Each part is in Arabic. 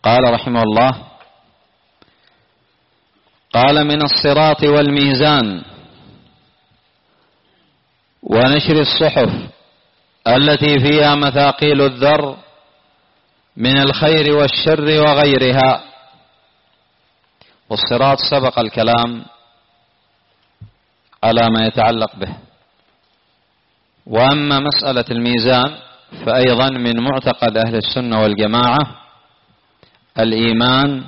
قال رحمه الله: قال: من الصراط والميزان ونشر الصحف التي فيها مثاقيل الذر من الخير والشر وغيرها. والصراط سبق الكلام على ما يتعلق به. وأما مسألة الميزان فأيضا من معتقد أهل السنة والجماعة الإيمان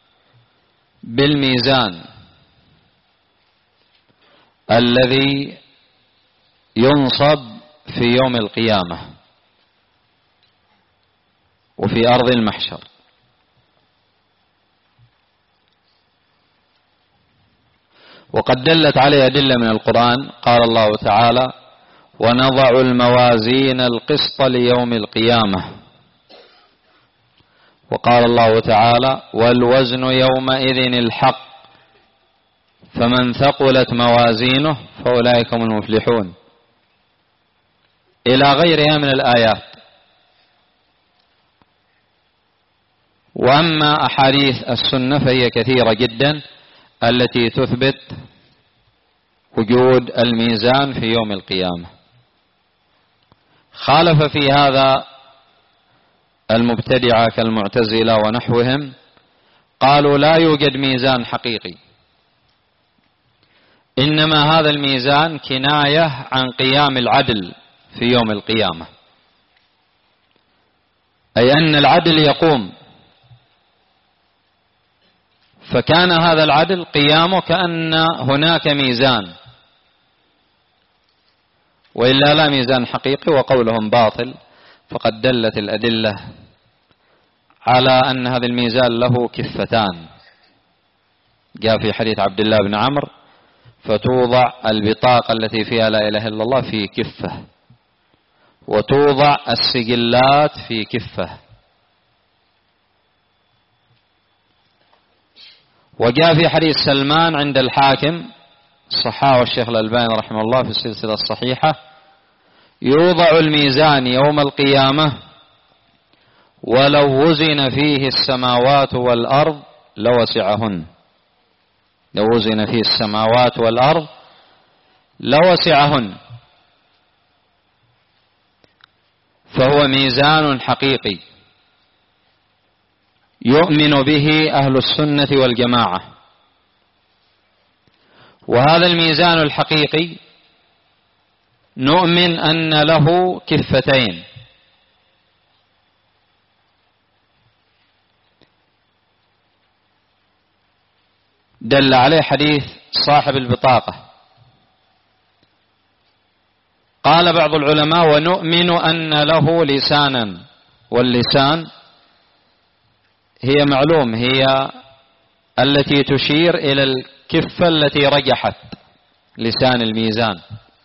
بالميزان الذي ينصب في يوم القيامة وفي أرض المحشر. وقد دلت عليه أدلة من القرآن. قال الله تعالى: ونضع الموازين القسط ليوم القيامة. وقال الله تعالى: والوزن يومئذ الحق فمن ثقلت موازينه فأولئك هم المفلحون، إلى غيرها من الآيات. وأما أحاديث السنة فهي كثيرة جدا التي تثبت وجود الميزان في يوم القيامة. خالف في هذا المبتدعة كالمعتزلة ونحوهم، قالوا لا يوجد ميزان حقيقي، إنما هذا الميزان كناية عن قيام العدل في يوم القيامة، أي أن العدل يقوم، فكان هذا العدل قيامه كأن هناك ميزان، وإلا لا ميزان حقيقي. وقولهم باطل، فقد دلت الأدلة على أن هذا الميزان له كفتان. جاء في حديث عبد الله بن عمرو: فتوضع البطاقة التي فيها لا إله إلا الله في كفة، وتوضع السجلات في كفة. وجاء في حديث سلمان عند الحاكم، صححه الشيخ الألباني رحمه الله في السلسلة الصحيحة: يوضع الميزان يوم القيامة ولو وزن فيه السماوات والأرض لوسعهن. لو وزن فيه السماوات والأرض لوسعهن. فهو ميزان حقيقي يؤمن به أهل السنة والجماعة. وهذا الميزان الحقيقي نؤمن أن له كفتين، دل عليه حديث صاحب البطاقة. قال بعض العلماء: ونؤمن أن له لسانا. واللسان هي معلوم، هي التي تشير إلى الكفة التي رجحت، لسان الميزان.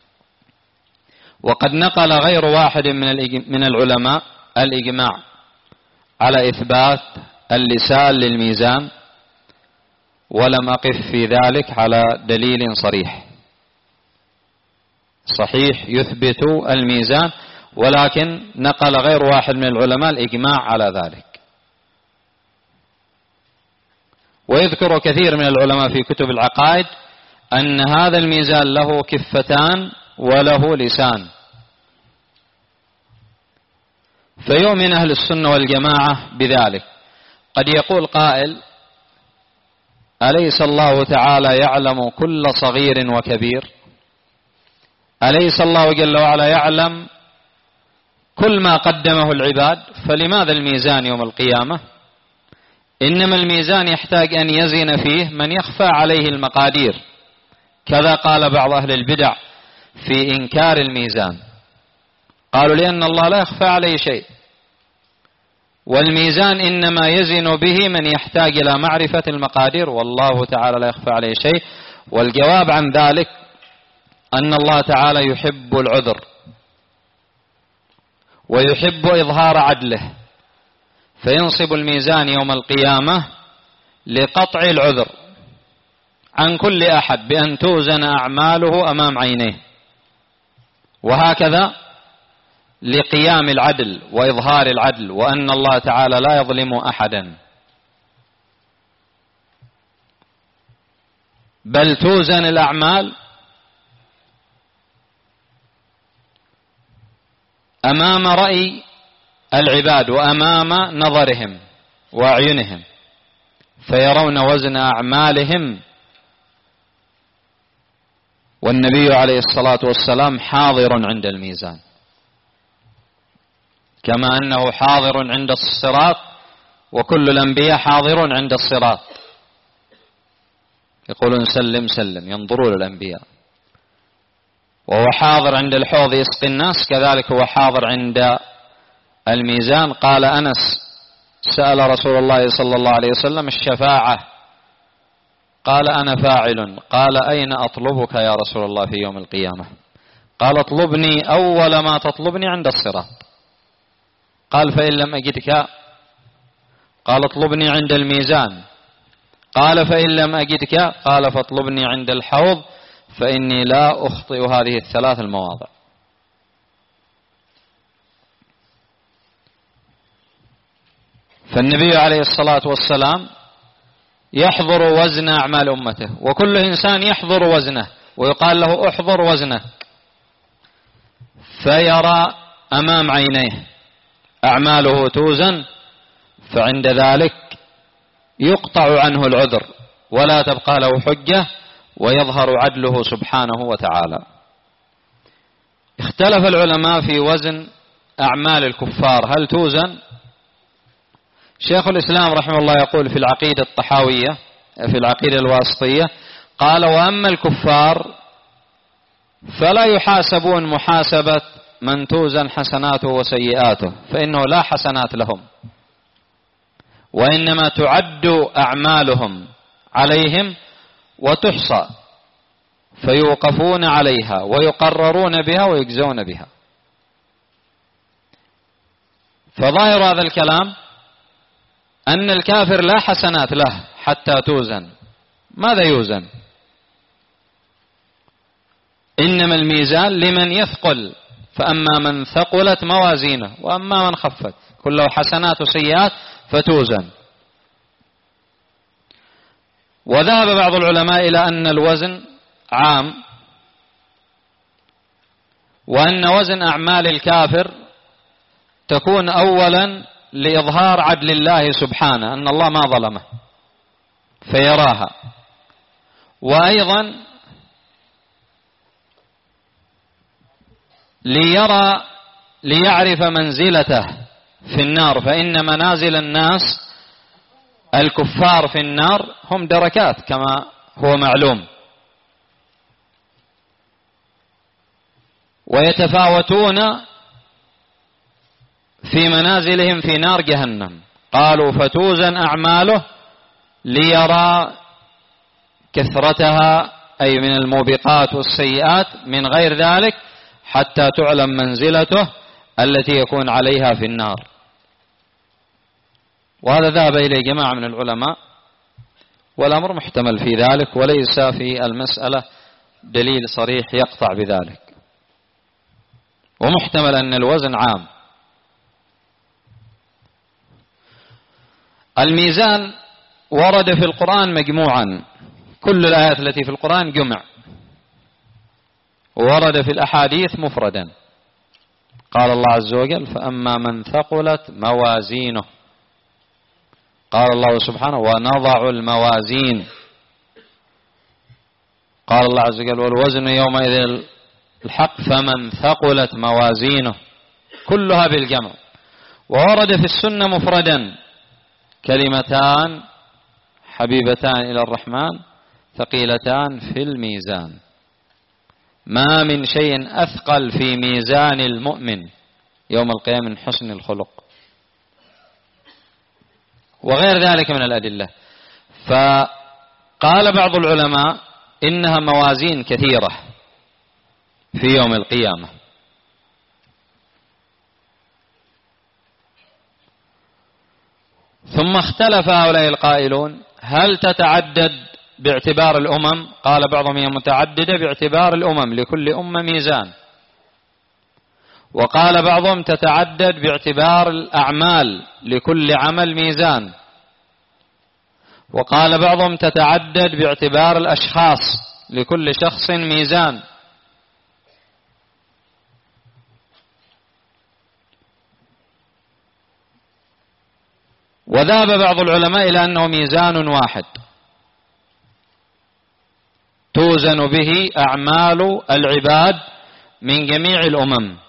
وقد نقل غير واحد من العلماء الإجماع على إثبات اللسان للميزان، ولم أقف في ذلك على دليل صريح صحيح يثبت الميزان، ولكن نقل غير واحد من العلماء الإجماع على ذلك. ويذكر كثير من العلماء في كتب العقائد أن هذا الميزان له كفتان وله لسان. فيؤمن أهل السنة والجماعة بذلك. قد يقول قائل: أليس الله تعالى يعلم كل صغير وكبير؟ أليس الله جل وعلا يعلم كل ما قدمه العباد؟ فلماذا الميزان يوم القيامة؟ إنما الميزان يحتاج أن يزن فيه من يخفى عليه المقادير. كذا قال بعض أهل البدع في إنكار الميزان، قالوا: لأن الله لا يخفى عليه شيء، والميزان إنما يزن به من يحتاج إلى معرفة المقادير، والله تعالى لا يخفى عليه شيء. والجواب عن ذلك أن الله تعالى يحب العذر ويحب إظهار عدله، فينصب الميزان يوم القيامة لقطع العذر عن كل أحد بأن توزن أعماله أمام عينيه، وهكذا لقيام العدل وإظهار العدل، وأن الله تعالى لا يظلم أحدا بل توزن الأعمال أمام رأي العباد وأمام نظرهم وأعينهم، فيرون وزن أعمالهم، والنبي عليه الصلاة والسلام حاضر عند الميزان، كما أنه حاضر عند الصراط، وكل الأنبياء حاضر عند الصراط، يقولون سلم سلم، ينظرون الأنبياء. وهو حاضر عند الحوض يسقي الناس، كذلك هو حاضر عند الميزان. قال أنس سأل رسول الله صلى الله عليه وسلم الشفاعة، قال أنا فاعل، قال أين أطلبك يا رسول الله في يوم القيامة؟ قال اطلبني أول ما تطلبني عند الصراط. قال فإن لم أجدك؟ قال اطلبني عند الميزان. قال فإن لم أجدك؟ قال فاطلبني عند الحوض، فإني لا أخطئ هذه الثلاث المواضع. فالنبي عليه الصلاة والسلام يحضر وزن أعمال أمته، وكل إنسان يحضر وزنه، ويقال له احضر وزنه، فيرى أمام عينيه أعماله توزن، فعند ذلك يقطع عنه العذر ولا تبقى له حجة، ويظهر عدله سبحانه وتعالى. اختلف العلماء في وزن أعمال الكفار، هل توزن؟ شيخ الإسلام رحمه الله يقول في العقيدة الطحاوية في العقيدة الواسطية، قال وأما الكفار فلا يحاسبون محاسبة من توزن حسناته وسيئاته، فإنه لا حسنات لهم، وإنما تعد أعمالهم عليهم وتحصى، فيوقفون عليها ويقررون بها ويجزون بها. فظاهر هذا الكلام أن الكافر لا حسنات له حتى توزن. ماذا يوزن؟ إنما الميزان لمن يثقل، فأما من ثقلت موازينه وأما من خفت، كله حسنات وسيئات فتوزن. وذهب بعض العلماء إلى أن الوزن عام، وأن وزن أعمال الكافر تكون أولا لإظهار عدل الله سبحانه، أن الله ما ظلمه فيراها، وأيضا ليعرف منزلته في النار، فإن منازل الناس الكفار في النار هم دركات كما هو معلوم، ويتفاوتون في منازلهم في نار جهنم. قالوا فتوزن أعماله ليرى كثرتها، أي من الموبقات والسيئات، من غير ذلك حتى تعلم منزلته التي يكون عليها في النار. وهذا ذهب إليه جماعة من العلماء، والأمر محتمل في ذلك، وليس في المسألة دليل صريح يقطع بذلك، ومحتمل أن الوزن عام. الميزان ورد في القرآن مجموعا، كل الآيات التي في القرآن جمع، وورد في الأحاديث مفردا. قال الله عز وجل فأما من ثقلت موازينه، قال الله سبحانه ونضع الموازين، قال الله عز وجل والوزن يومئذ الحق فمن ثقلت موازينه، كلها بالجمع. وورد في السنة مفردا كلمتان حبيبتان إلى الرحمن ثقيلتان في الميزان، ما من شيء أثقل في ميزان المؤمن يوم القيامة من حسن الخلق، وغير ذلك من الأدلة. فقال بعض العلماء إنها موازين كثيرة في يوم القيامة. ثم اختلف هؤلاء القائلون هل تتعدد باعتبار الأمم؟ قال بعضهم هي متعددة باعتبار الأمم، لكل أمة ميزان. وقال بعضهم تتعدد باعتبار الأعمال، لكل عمل ميزان. وقال بعضهم تتعدد باعتبار الأشخاص، لكل شخص ميزان. وذهب بعض العلماء إلى أنه ميزان واحد توزن به أعمال العباد من جميع الأمم.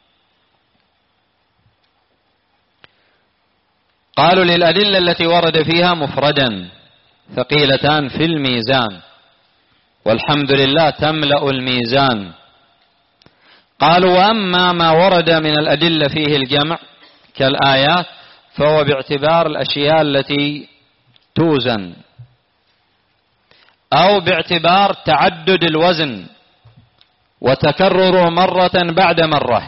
قالوا للأدلة التي ورد فيها مفردا ثقيلتان في الميزان، والحمد لله تملأ الميزان. قالوا وأما ما ورد من الأدلة فيه الجمع كالآيات فهو باعتبار الأشياء التي توزن، أو باعتبار تعدد الوزن وتكرره مرة بعد مرة.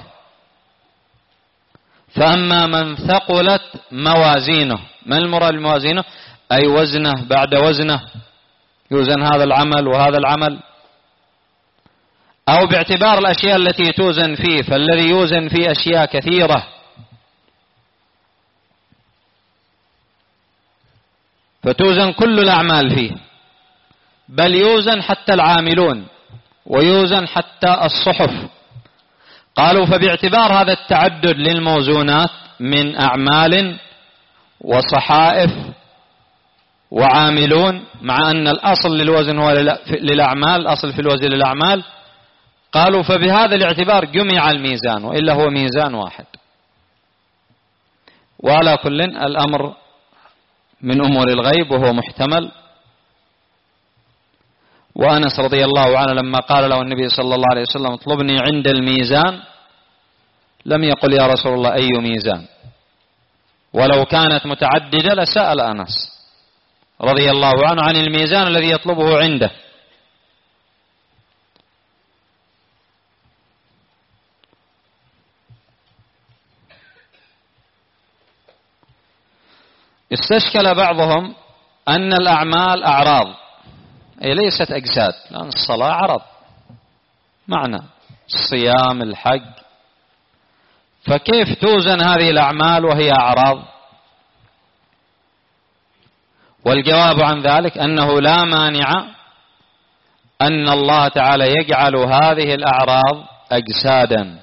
فأما من ثقلت موازينه، ما المراد بموازينه؟ أي وزنه بعد وزنه، يوزن هذا العمل وهذا العمل. أو باعتبار الأشياء التي توزن فيه، فالذي يوزن فيه أشياء كثيرة فتوزن كل الأعمال فيه، بل يوزن حتى العاملون ويوزن حتى الصحف. قالوا فباعتبار هذا التعدد للموزونات من أعمال وصحائف وعاملون، مع أن الأصل للوزن هو للأعمال، الأصل في الوزن للأعمال، قالوا فبهذا الاعتبار جمع الميزان، وإلا هو ميزان واحد. وعلى كل الأمر من أمور الغيب وهو محتمل. وأنس رضي الله عنه لما قال له النبي صلى الله عليه وسلم اطلبني عند الميزان، لم يقل يا رسول الله أي ميزان، ولو كانت متعددة لسأل أنس رضي الله عنه عن الميزان الذي يطلبه عنده. استشكل بعضهم أن الأعمال أعراض، أي ليست أجساد، لأن الصلاة عرض معنى، الصيام، الحج، فكيف توزن هذه الأعمال وهي أعراض؟ والجواب عن ذلك أنه لا مانع أن الله تعالى يجعل هذه الأعراض أجسادا،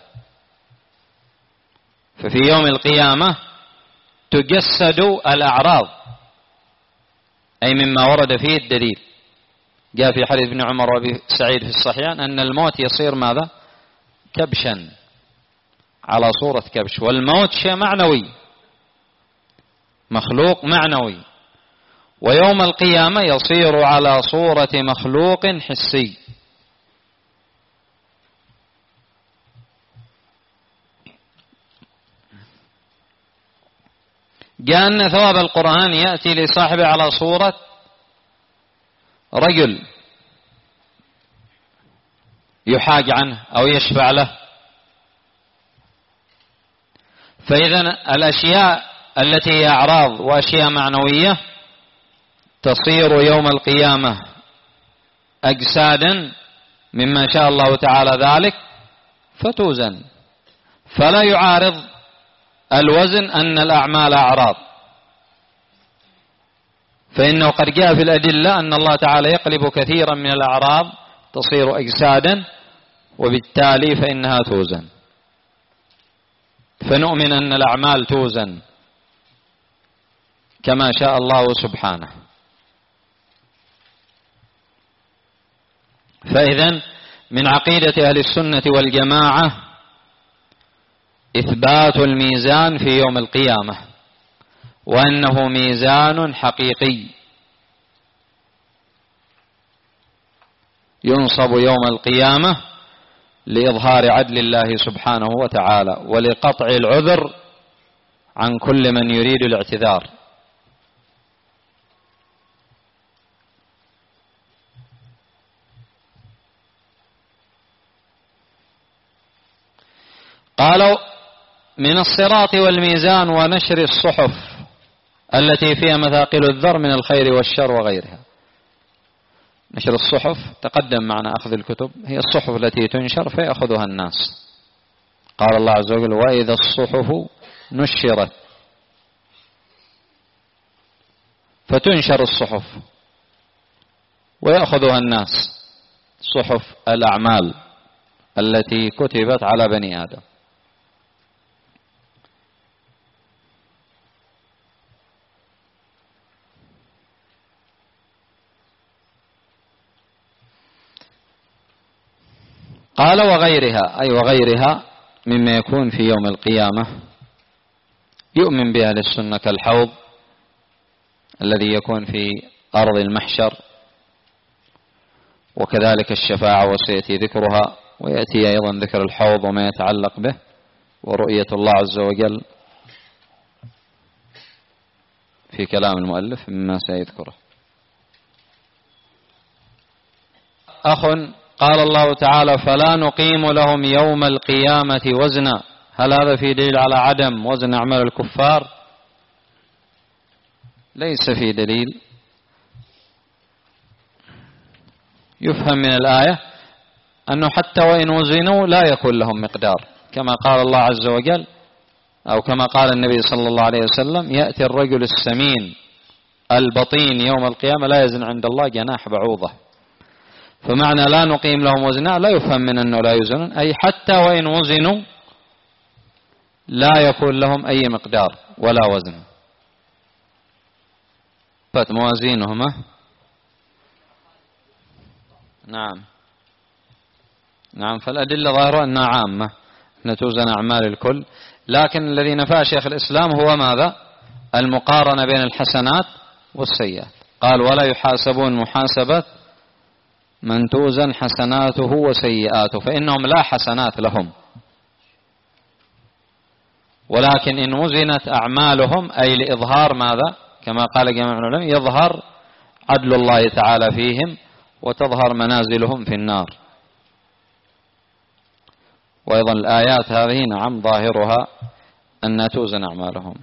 ففي يوم القيامة تجسد الأعراض، أي مما ورد فيه الدليل. جاء في حديث ابن عمر وابي سعيد في الصحيحين أن الموت يصير ماذا؟ كبشا، على صورة كبش. والموت شيء معنوي، مخلوق معنوي، ويوم القيامة يصير على صورة مخلوق حسي. جاء أن ثواب القرآن يأتي لصاحبه على صورة رجل يحاج عنه أو يشفع له. فإذا الأشياء التي هي أعراض وأشياء معنوية تصير يوم القيامة أجسادا مما شاء الله تعالى ذلك فتوزن. فلا يعارض الوزن أن الأعمال أعراض، فإنه قد جاء في الأدلة أن الله تعالى يقلب كثيرا من الأعراض تصير أجسادا، وبالتالي فإنها توزن. فنؤمن أن الأعمال توزن كما شاء الله سبحانه. فإذن من عقيدة أهل السنة والجماعة إثبات الميزان في يوم القيامة، وأنه ميزان حقيقي ينصب يوم القيامة لإظهار عدل الله سبحانه وتعالى ولقطع العذر عن كل من يريد الاعتذار. قالوا من الصراط والميزان ونشر الصحف التي فيها مثاقل الذر من الخير والشر وغيرها. نشر الصحف تقدم معنا أخذ الكتب، هي الصحف التي تنشر فيأخذها الناس. قال الله عز وجل وإذا الصحف نشرت، فتنشر الصحف ويأخذها الناس، صحف الأعمال التي كتبت على بني آدم. قال وغيرها، أي وغيرها مما يكون في يوم القيامة يؤمن بها أهل السنة، كالحوض الذي يكون في أرض المحشر، وكذلك الشفاعة وسيأتي ذكرها، ويأتي أيضا ذكر الحوض وما يتعلق به، ورؤية الله عز وجل في كلام المؤلف مما سيذكره. أخ قال الله تعالى فلا نقيم لهم يوم القيامة وزنا، هل هذا في دليل على عدم وزن أعمال الكفار؟ ليس في دليل. يفهم من الآية أنه حتى وإن وزنوا لا يكون لهم مقدار، كما قال الله عز وجل أو كما قال النبي صلى الله عليه وسلم يأتي الرجل السمين البطين يوم القيامة لا يزن عند الله جناح بعوضة. فمعنى لا نقيم لهم وزنا لا يفهم من أنه لا يزنون، أي حتى وإن وزنوا لا يكون لهم أي مقدار ولا وزن. موازينهما نعم فالأدلة ظاهرة أنها عامة، أن توزن أعمال الكل، لكن الذي نفى شيخ الإسلام هو ماذا؟ المقارنة بين الحسنات والسيئات. قال ولا يحاسبون محاسبة من توزن حسناته وسيئاته، فإنهم لا حسنات لهم، ولكن إن وزنت أعمالهم أي لإظهار ماذا؟ كما قال جماعة العلماء يظهر عدل الله تعالى فيهم وتظهر منازلهم في النار. وأيضا الآيات هذه نعم ظاهرها أن توزن أعمالهم.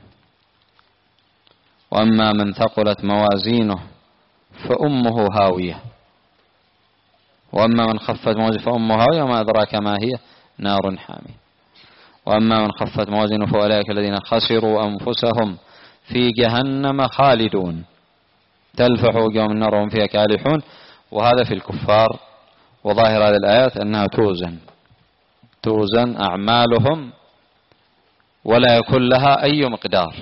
وأما من ثقلت موازينه فأمه هاوية، وأما من خفت موازينه فأمه هاوية وما أدراك ما هي نار حامية. وأما من خفت موازينه فأولئك الذين خسروا أنفسهم في جهنم خالدون تلفح وجوههم النار وهم فيها كالحون. وهذا في الكفار، وظاهر هذه الآيات أنها توزن أعمالهم ولا يكون لها أي مقدار،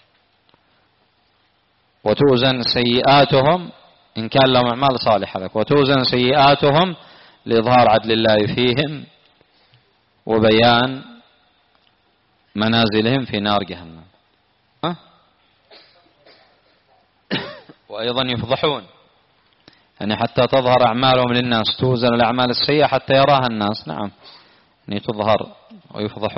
وتوزن سيئاتهم إن كان لهم أعمال صالحة لك، وتوزن سيئاتهم لإظهار عدل الله فيهم وبيان منازلهم في نار جهنم. وأيضا يفضحون، يعني حتى تظهر أعمالهم للناس، توزن الأعمال السيئة حتى يراها الناس، نعم، يعني تظهر ويفضحون.